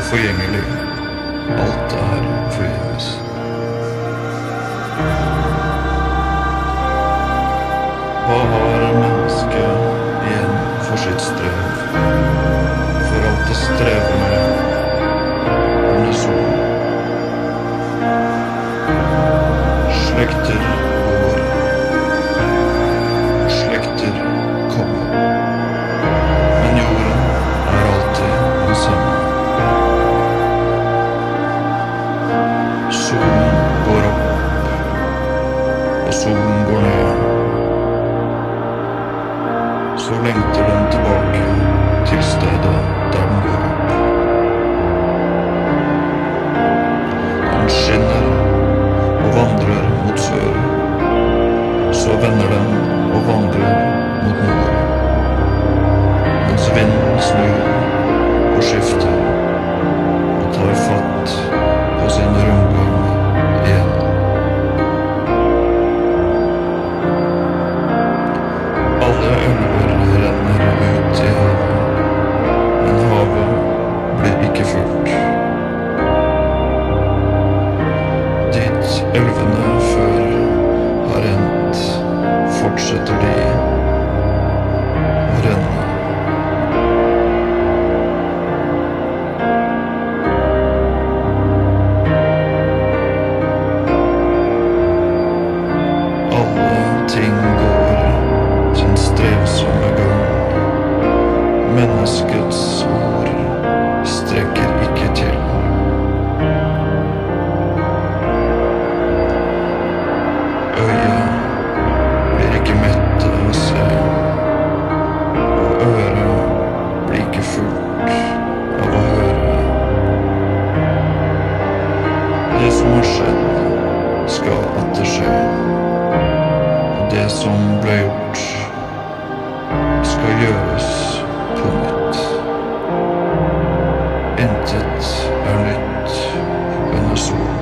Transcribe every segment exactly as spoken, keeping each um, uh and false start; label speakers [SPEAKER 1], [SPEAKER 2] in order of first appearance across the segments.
[SPEAKER 1] forgjengelig. Alt er forgjeves. Hva har mennesket igjen for sitt strev? For alt det strever med under solen. Slekter går, og slekter kommer. Men jorden er alltid den samme. Solen går opp, og solen går ned. Så lengter den tilbake til stedet der den går opp. Den skinner og vandrer mot sør. Så vender den og vandrer mot nord. Mens vinden snur og skifter og tar fatt på sin rundgang igjen. Alle elver renner ut i havet, men havet blir ikke fullt. Dit elvene før har rent, fortsetter de å renne. Alle ting går sin strevsomme gang. Menneskets ord strekker ikke til. Øyet blir ikke mette av å se, og øret blir ikke fullt av å høre. Det som har skjedd, skal atter skje. Det som ble gjort, skal gjøres på nytt. Intet er nytt under solen.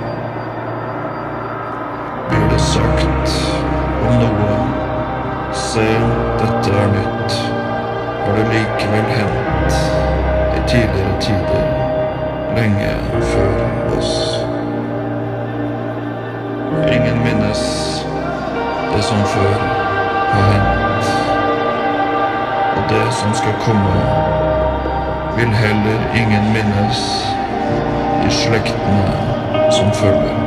[SPEAKER 1] Blir det sagt om noe, se, dette er nytt, har det likevel hendt i tidligere tider, lenge før oss. Ingen minnes det som før har hendt, og det som skal komme, vil heller ingen minnes i slektene som følger.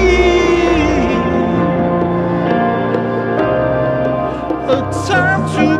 [SPEAKER 2] Time to